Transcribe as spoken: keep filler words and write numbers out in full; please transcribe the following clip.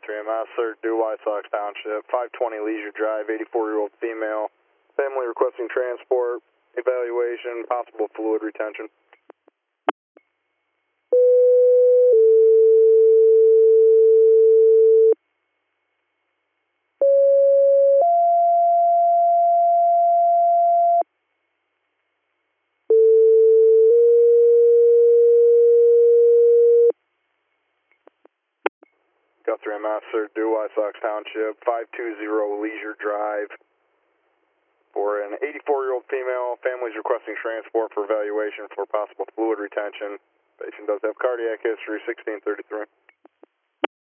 Guthrie M S, sir, due White Sox Township, five twenty Leisure Drive, eighty-four-year-old female, family requesting transport, evaluation, possible fluid retention. Guthrie M S, sir, due White Sox Township, five two zero Leisure Drive, for an eighty-four-year-old female, family's requesting transport for evaluation for possible fluid retention. Patient does have cardiac history, sixteen thirty-three.